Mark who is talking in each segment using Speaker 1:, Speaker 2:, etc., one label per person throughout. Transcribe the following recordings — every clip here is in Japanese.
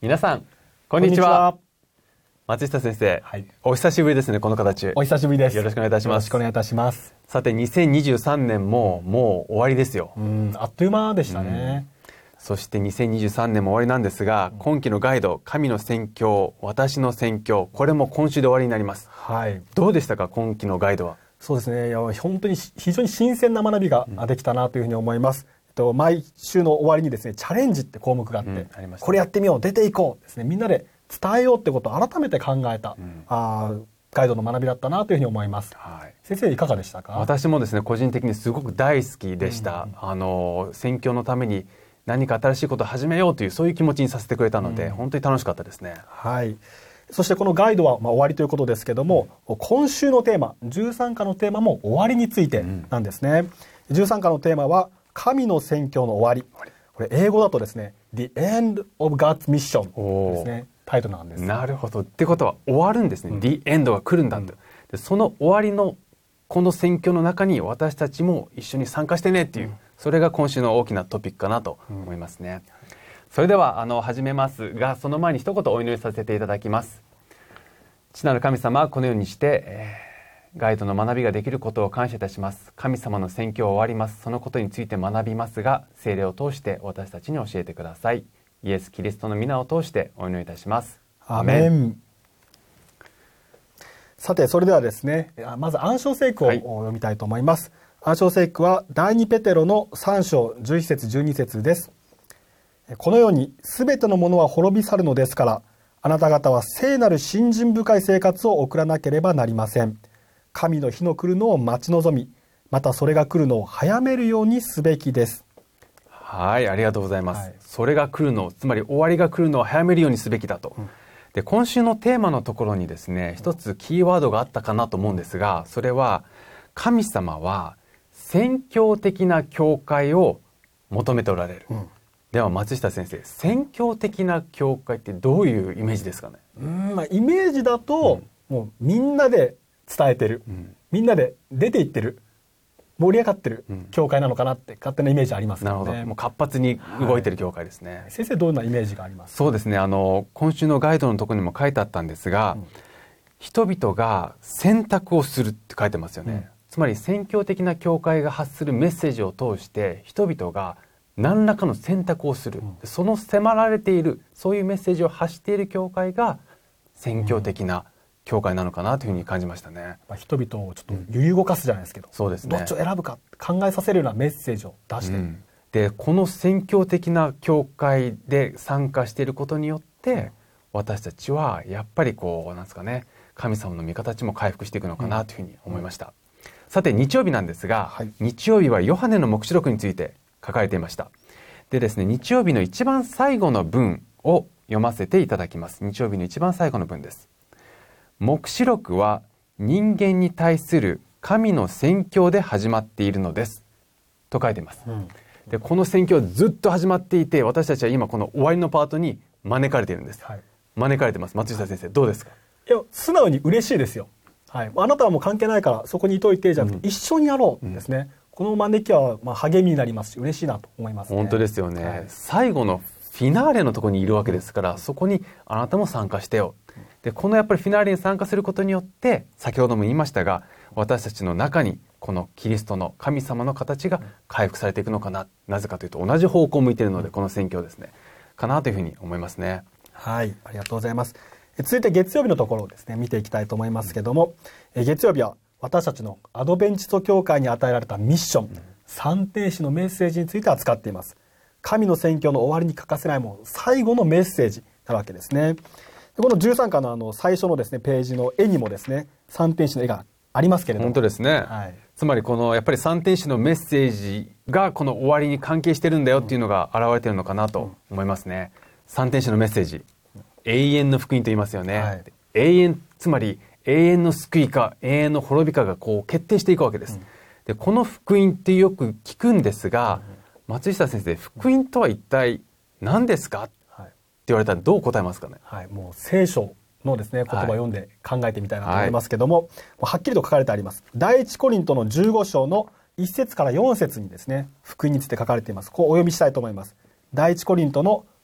Speaker 1: 皆さんこんにちは。松下先生、はい、お久しぶりですね。この形。
Speaker 2: お久しぶりです。
Speaker 1: よろしくお願いいたします。
Speaker 2: よろしくお願いいたします。
Speaker 1: さて2023年ももう終わりですよ。
Speaker 2: あっという間でしたね。
Speaker 1: そして2023年も終わりなんですが、今期のガイド、神の宣教、私の宣教、これも今週で終わりになります。
Speaker 2: はい。
Speaker 1: どうでしたか、今期のガイドは。
Speaker 2: そうですね。いや本当に非常に新鮮な学びができたなというふうに思います。毎週の終わりにですね、チャレンジって項目があって、
Speaker 1: ありましたね。
Speaker 2: これやってみよう、出ていこうですね、みんなで伝えようってことを改めて考えた、ガイドの学びだったなというふうに思います。はい、先生いかがでしたか？
Speaker 1: 私もですね、個人的にすごく大好きでした。宣教のために何か新しいことを始めようという、そういう気持ちにさせてくれたので、本当に楽しかったですね。
Speaker 2: はい。そしてこのガイドは終わりということですけども、今週のテーマ、13課のテーマも終わりについてなんですね。13課のテーマは神の宣教の終わり。これ英語だとですね、The End of God's Mission ですね。タイトルなんです。
Speaker 1: なるほど。ってことは終わるんですね。The End が来るんだと。でその終わりのこの宣教の中に私たちも一緒に参加してねっていう、それが今週の大きなトピックかなと思いますね。それでは始めますが、その前に一言お祈りさせていただきます。父なる神様、このようにして、ガイドの学びができることを感謝いたします。神様の宣教は終わります。そのことについて学びますが、聖霊を通して私たちに教えてください。イエス・キリストの皆を通してお祈りいたします。
Speaker 2: アーメン。さて、それではですね、まず暗唱聖句を読みたいと思います。暗唱聖句は第2ペテロの3章11節12節です。このように全てのものは滅び去るのですから、あなた方は聖なる信心深い生活を送らなければなりません。神の日の来るのを待ち望み、またそれが来るのを早めるようにすべきです。
Speaker 1: はい、ありがとうございます。それが来るの、つまり終わりが来るのを早めるようにすべきだと。で、今週のテーマのところにですね、一つキーワードがあったかなと思うんですが、それは神様は宣教的な教会を求めておられる。では松下先生、宣教的な教会ってどういうイメージですかね？
Speaker 2: イメージだと、もうみんなで伝えてる、みんなで出て行ってる、盛り上がってる教会なのかなって勝手なイメージありますね。
Speaker 1: なるほど。もう活発に動いてる教会ですね。
Speaker 2: 先生どんなイメージがありますか？
Speaker 1: そうですね。今週のガイドのところにも書いてあったんですが、人々が選択をするって書いてますよね。つまり宣教的な教会が発するメッセージを通して人々が何らかの選択をする、その迫られているそういうメッセージを発している教会が宣教的な教会なのかなというふうに感じましたね。
Speaker 2: 人々をちょっと揺り動かすじゃないですけど、
Speaker 1: そうですね、
Speaker 2: どっちを選ぶか考えさせるようなメッセージを出してる、
Speaker 1: でこの宣教的な教会で参加していることによって、私たちはやっぱりなんですかね、神様の御形も回復していくのかなというふうに思いました。さて日曜日なんですが、日曜日はヨハネの黙示録について書かれていました。でですね、日曜日の一番最後の文を読ませていただきます。日曜日の一番最後の文です。黙示録は人間に対する神の宣教で始まっているのですと書いています。でこの宣教はずっと始まっていて、私たちは今この終わりのパートに招かれているんです。招かれてます。松下先生どうですか？
Speaker 2: いや、素直に嬉しいですよ。あなたはもう関係ないからそこにいといてじゃなくて、一緒にやろうですね。この招きは励みになりますし、嬉しいなと思いますね。
Speaker 1: 本当ですよね。最後のフィナーレのところにいるわけですから、そこにあなたも参加してよ。でこのやっぱりフィナーレに参加することによって、先ほども言いましたが、私たちの中にこのキリストの神様の形が回復されていくのかな。なぜかというと同じ方向を向いているので、この宣教ですねかなというふうに思いますね。
Speaker 2: はい、ありがとうございます。続いて月曜日のところをですね見ていきたいと思いますけども、月曜日は私たちのアドベンチスト教会に与えられたミッション、三天使のメッセージについて扱っています。神の宣教の終わりに欠かせないもの、最後のメッセージなわけですね。この13課の最初のですねページの絵にもですね三天使の絵がありますけれども、
Speaker 1: 本当ですね、つまりこのやっぱり三天使のメッセージがこの終わりに関係してるんだよっていうのが現れてるのかなと思いますね。三天使のメッセージ、永遠の福音と言いますよね。永遠、つまり永遠の救いか永遠の滅びかが決定していくわけです。でこの福音ってよく聞くんですが、松下先生、福音とは一体何ですかって言われたらどう答えますかね？
Speaker 2: もう聖書のですね言葉を読んで考えてみたいなと思いますけども、はっきりと書かれてあります。第一コリントの15章の1節から4節にですね福音について書かれています。こうお読みしたいと思います。第一コリントの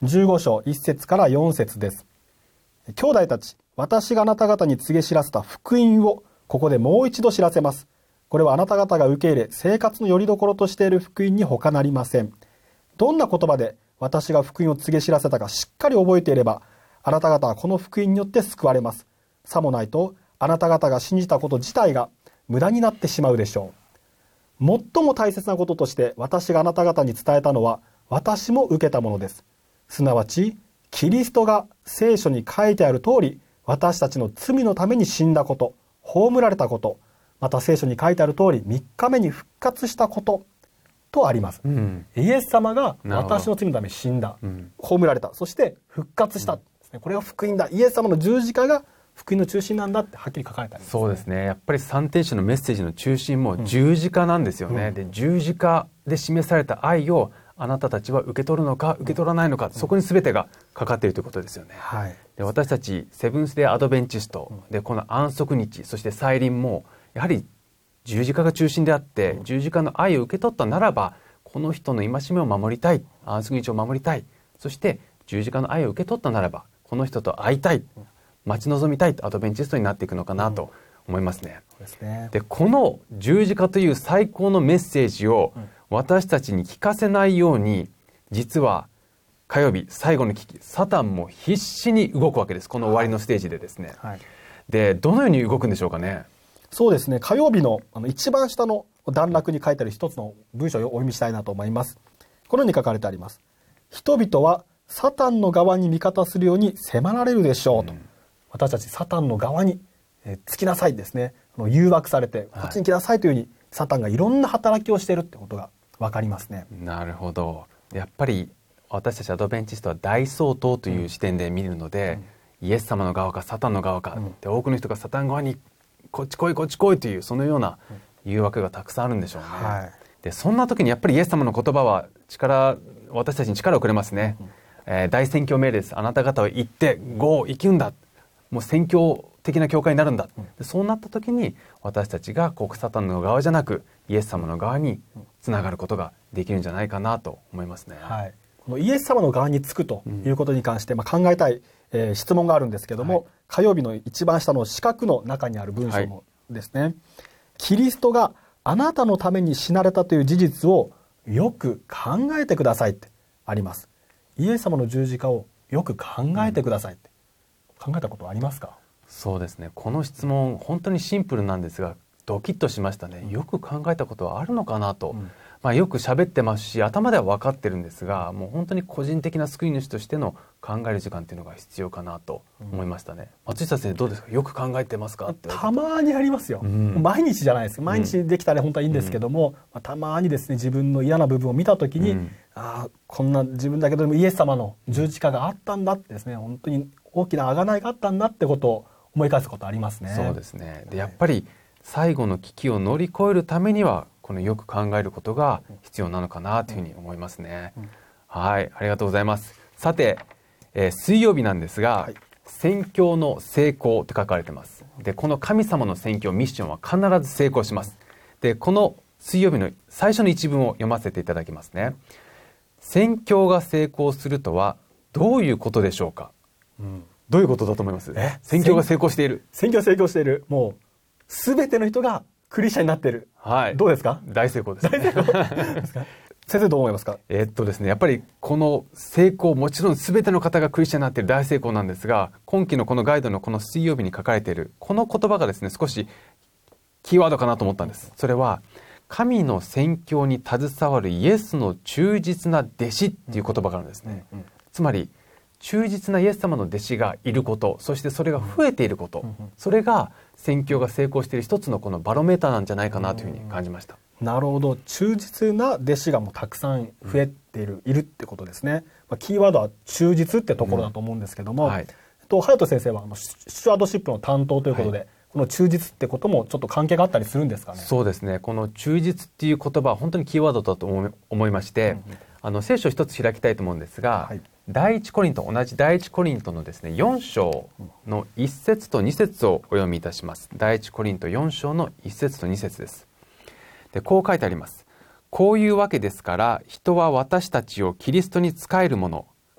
Speaker 2: 15章1節から4節です。兄弟たち、私があなた方に告げ知らせた福音をここでもう一度知らせます。これはあなた方が受け入れ、生活の拠り所としている福音に他なりません。どんな言葉で私が福音を告げ知らせたかしっかり覚えていれば、あなた方はこの福音によって救われます。さもないと、あなた方が信じたこと自体が無駄になってしまうでしょう。最も大切なこととして私があなた方に伝えたのは、私も受けたものです。すなわち、キリストが聖書に書いてある通り、私たちの罪のために死んだこと、葬られたこと、また聖書に書いてある通り、3日目に復活したこととあります。イエス様が私の罪のために死んだ、葬られた、そして復活した。これが福音だ。イエス様の十字架が福音の中心なんだってはっきり書かれてありますね。
Speaker 1: そうですね。やっぱり三天使のメッセージの中心も十字架なんですよね。で、十字架で示された愛をあなたたちは受け取るのか受け取らないのか、そこに全てがかかっているということですよね。
Speaker 2: はい、
Speaker 1: で、私たちセブンス・デイ・アドベンチストで、この安息日、そして再臨もやはり十字架が中心であって、十字架の愛を受け取ったならば、この人の戒めを守りたい、安息日を守りたい、そして十字架の愛を受け取ったならば、この人と会いたい、待ち望みたいとアドベンチストになっていくのかなと思いますね。で、この十字架という最高のメッセージを私たちに聞かせないように、実は火曜日最後の危機、サタンも必死に動くわけです。この終わりのステージでですね。はい、で、どのように動くんでしょうかね。
Speaker 2: そうですね。火曜日の一番下の段落に書いてある一つの文章をお読みしたいなと思います。このように書かれてあります。人々はサタンの側に味方するように迫られるでしょうと。私たちサタンの側につきなさいですね。誘惑されてこっちに来なさいというふうに、サタンがいろんな働きをしているってことがわかりますね。
Speaker 1: なるほど。やっぱり私たちアドベンチストは大相当という視点で見るので、イエス様の側かサタンの側か、で多くの人がサタン側にこっち来いこっち来いという、そのような誘惑がたくさんあるんでしょうね。はい、でそんな時にやっぱりイエス様の言葉は私たちに力をくれますね。大宣教命令です。あなた方は行ってゴー行くんだ。もう宣教的な教会になるんだ。でそうなった時に私たちがサタンの側じゃなくイエス様の側につながることができるんじゃないかなと思いますね。
Speaker 2: はい、このイエス様の側につくということに関して、考えたい、質問があるんですけども、はい、火曜日の一番下の四角の中にある文章もですね、はい、キリストがあなたのために死なれたという事実をよく考えてくださいってあります。イエス様の十字架をよく考えてくださいって、考えたことはありますか？
Speaker 1: そうですね。この質問本当にシンプルなんですが、ドキッとしましたね。よく考えたことはあるのかなと。よく喋ってますし、頭では分かってるんですが、もう本当に個人的な救い主としての考える時間っていうのが必要かなと思いましたね。松下先生どうですか？よく考えてますかって。
Speaker 2: たまにありますよ。毎日じゃないです。毎日できたら本当はいいんですけども、たまにですね、自分の嫌な部分を見たときに、こんな自分だけどもイエス様の十字架があったんだってですね、本当に大きな贖いがあったんだってことを思い返すことありますね。
Speaker 1: そうですね。でやっぱり最後の危機を乗り越えるためにはこのよく考えることが必要なのかなというふうに思いますね。はい、ありがとうございます。さて、水曜日なんですが、宣教の成功と書かれてます。でこの神様の宣教ミッションは必ず成功します。でこの水曜日の最初の一文を読ませていただきますね。宣教が成功するとはどういうことでしょうか？どういうことだと思います？宣教が成功している。
Speaker 2: 宣教が成功している。もうすべての人がクリスチャンになっている。はい。どうですか？
Speaker 1: 大成功です、ね。
Speaker 2: 大成功ですか？先生どう思いますか？
Speaker 1: ですね、やっぱりこの成功、もちろんすべての方がクリスチャンになっている大成功なんですが、今期のこのガイドのこの水曜日に書かれているこの言葉がですね、少しキーワードかなと思ったんです。それは神の宣教に携わるイエスの忠実な弟子っていう言葉があるんですね。つまり忠実なイエス様の弟子がいること、そしてそれが増えていること、それが宣教が成功している一つのこのバロメーターなんじゃないかなというふうに感じました。
Speaker 2: なるほど。忠実な弟子がもうたくさん増えているってことですね。キーワードは忠実ってところだと思うんですけども、隼人先生はスチュワードシップの担当ということで、この忠実ってこともちょっと関係があったりするんですかね？
Speaker 1: そうですね。この忠実っていう言葉は本当にキーワードだと思いまして、聖書を一つ開きたいと思うんですが、第一コリント、同じ第一コリントのですね、4章の1節と2節をお読みいたします。第一コリント4章の1節と2節です。で、こう書いてあります。こういうわけですから、人は私たちをキリストに仕える者、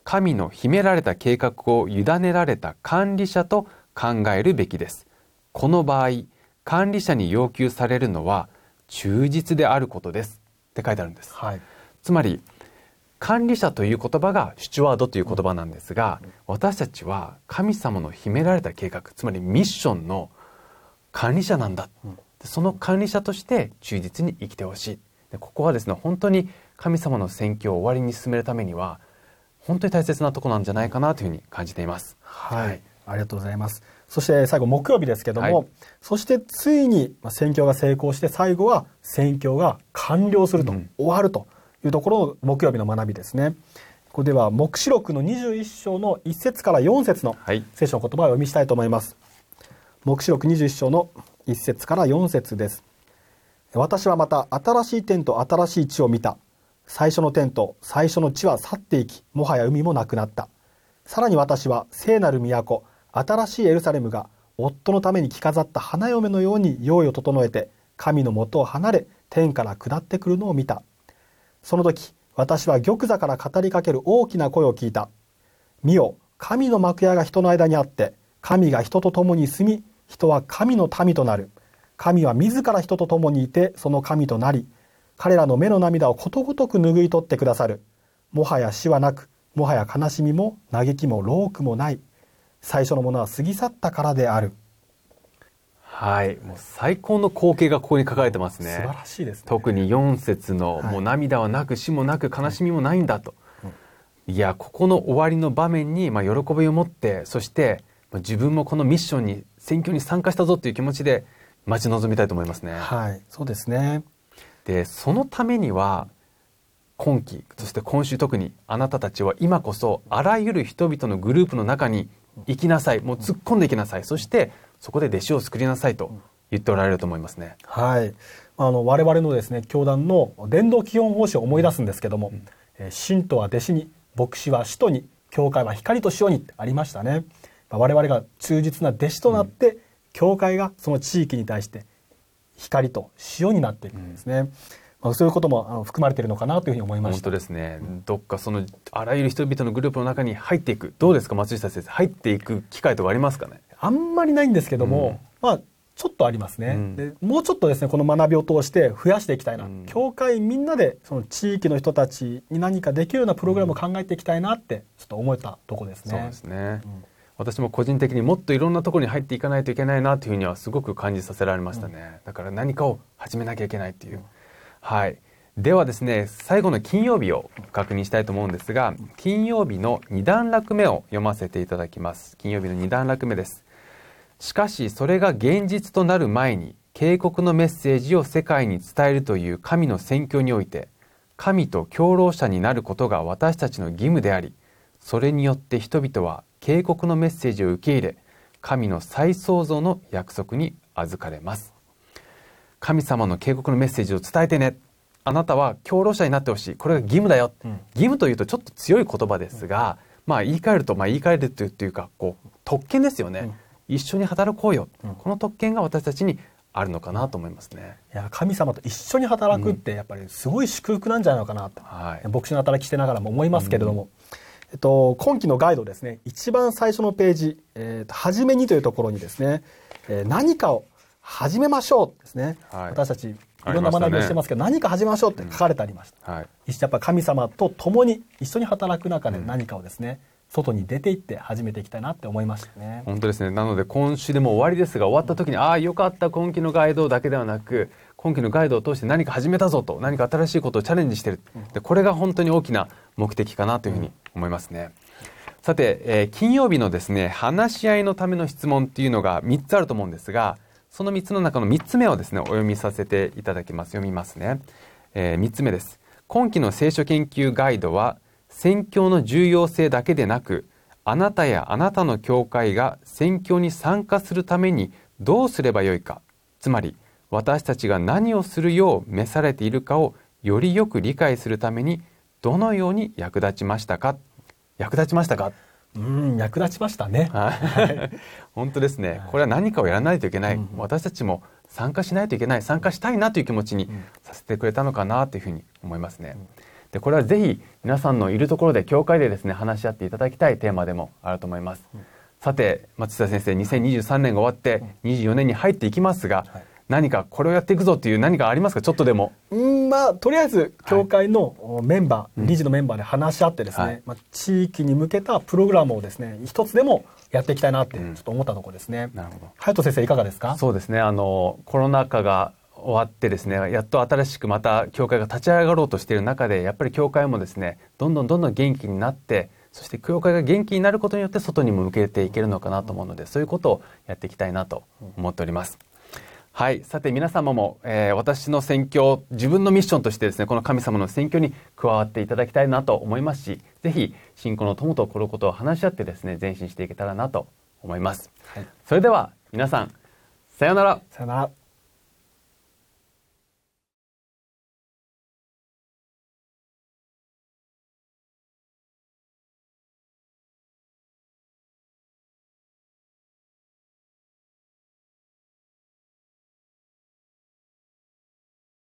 Speaker 1: 神の秘められた計画を委ねられた管理者と考えるべきです。この場合、管理者に要求されるのは忠実であることですって書いてあるんです。
Speaker 2: はい、
Speaker 1: つまり管理者という言葉がスチュワードという言葉なんですが、私たちは神様の秘められた計画、つまりミッションの管理者なんだ。その管理者として忠実に生きてほしい。でここはですね、本当に神様の宣教を終わりに進めるためには本当に大切なところなんじゃないかなというふうに感じています。
Speaker 2: はい、ありがとうございます。そして最後木曜日ですけども、
Speaker 1: はい、
Speaker 2: そしてついに宣教が成功して最後は宣教が完了すると、終わるというところの木曜日の学びですね。ここでは黙示録の21章の1節から4節の聖書の言葉を読みしたいと思います。黙示録21章の1節から4節です。私はまた新しい天と新しい地を見た。最初の天と最初の地は去っていき、もはや海もなくなった。さらに私は聖なる都、新しいエルサレムが夫のために着飾った花嫁のように用意を整えて、神の元を離れ天から下ってくるのを見た。その時、私は玉座から語りかける大きな声を聞いた。見よ、神の幕屋が人の間にあって、神が人と共に住み、人は神の民となる。神は自ら人と共にいて、その神となり、彼らの目の涙をことごとく拭い取ってくださる。もはや死はなく、もはや悲しみも嘆きも労苦もない。最初のものは過ぎ去ったからである。
Speaker 1: はい、もう最高の光景がここに書かれてますね。
Speaker 2: 素晴らしいですね。
Speaker 1: 特に4節の、もう涙はなく死もなく悲しみもないんだと、いやここの終わりの場面に、喜びを持って、そして自分もこのミッションに宣教に参加したぞという気持ちで待ち望みたいと思いますね。
Speaker 2: はい、そうですね。
Speaker 1: でそのためには今期、そして今週特にあなたたちは今こそあらゆる人々のグループの中に行きなさい、もう突っ込んでいきなさい、そしてそこで弟子を作りなさいと言っておられると思いますね。
Speaker 2: はい、我々のですね教団の伝道基本方針を思い出すんですけども、信徒は弟子に、牧師は使徒に、教会は光と塩にってありましたね。我々が忠実な弟子となって、教会がその地域に対して光と塩になっていくんですね。そういうことも含まれているのかなというふうに思いました。
Speaker 1: 本当ですね、どっかそのあらゆる人々のグループの中に入っていく、どうですか松下先生、入っていく機会とかありますかね。
Speaker 2: あんまりないんですけども、ちょっとありますね、でもうちょっとですねこの学びを通して増やしていきたいな、教会みんなでその地域の人たちに何かできるようなプログラムを考えていきたいなってちょっと思えたとこですね。
Speaker 1: そうですね、私も個人的にもっといろんなところに入っていかないといけないなというふうにはすごく感じさせられましたね。だから何かを始めなきゃいけないっていう、はい。ではですね、最後の金曜日を確認したいと思うんですが、金曜日の2段落目を読ませていただきます。金曜日の2段落目です。しかしそれが現実となる前に警告のメッセージを世界に伝えるという神の宣教において、神と共労者になることが私たちの義務であり、それによって人々は警告のメッセージを受け入れ、神の再創造の約束に預かれます。神様の警告のメッセージを伝えてね、あなたは共労者になってほしい、これが義務だよ、義務というとちょっと強い言葉ですが、言い換えると言い換えるというか特権ですよね、一緒に働こうよ、この特権が私たちにあるのかなと思いますね。
Speaker 2: いや神様と一緒に働くってやっぱりすごい祝福なんじゃないのかなと、牧師の働きしてながらも思いますけれども、今期のガイドですね、一番最初のページ、初めにというところにですね、何かを始めましょうですね、私たちいろんな学びをしてますけど、何か始めましょうって書かれてありました、やっぱり神様と共に一緒に働く中で何かをですね、外に出ていって始めていきたいなって思いましたね。
Speaker 1: 本当ですね。なので今週でも終わりですが、終わった時によかった、今期のガイドだけではなく今期のガイドを通して何か始めたぞと、何か新しいことをチャレンジしてる、でこれが本当に大きな目的かなというふうに思いますね。さて、金曜日のですね話し合いのための質問っていうのが3つあると思うんですが、その3つの中の3つ目をですねお読みさせていただきます。読みますね。3つ目です。今期の聖書研究ガイドは宣教の重要性だけでなく、あなたやあなたの教会が宣教に参加するためにどうすればよいか、つまり私たちが何をするよう召されているかをよりよく理解するためにどのように役立ちましたか。役立ちましたか。
Speaker 2: 役立ちましたね。
Speaker 1: 本当ですね。これは何かをやらないといけない、私たちも参加しないといけない、参加したいなという気持ちにさせてくれたのかなというふうに思いますね。 でこれはぜひ皆さんのいるところで教会でですね話し合っていただきたいテーマでもあると思います。さて松下先生、2023年が終わって24年に入っていきますが、何かこれをやっていくぞという何かありますか？ちょっとでも。
Speaker 2: とりあえず教会のメンバー、理事のメンバーで話し合ってですね、地域に向けたプログラムをですね一つでもやっていきたいなってちょっと思ったところですね。
Speaker 1: なるほど。
Speaker 2: 隼人先生いかがですか？
Speaker 1: そうですね、コロナ禍が終わってですね、やっと新しくまた教会が立ち上がろうとしている中で、やっぱり教会もですねどんどん元気になって、そして教会が元気になることによって外にも向けていけるのかなと思うので、そういうことをやっていきたいなと思っております。はい、さて皆様も、私の宣教、自分のミッションとしてですね、この神様の宣教に加わっていただきたいなと思いますし、ぜひ信仰の友とこのことを話し合ってですね、前進していけたらなと思います。それでは皆さん、さようなら。
Speaker 2: さようなら。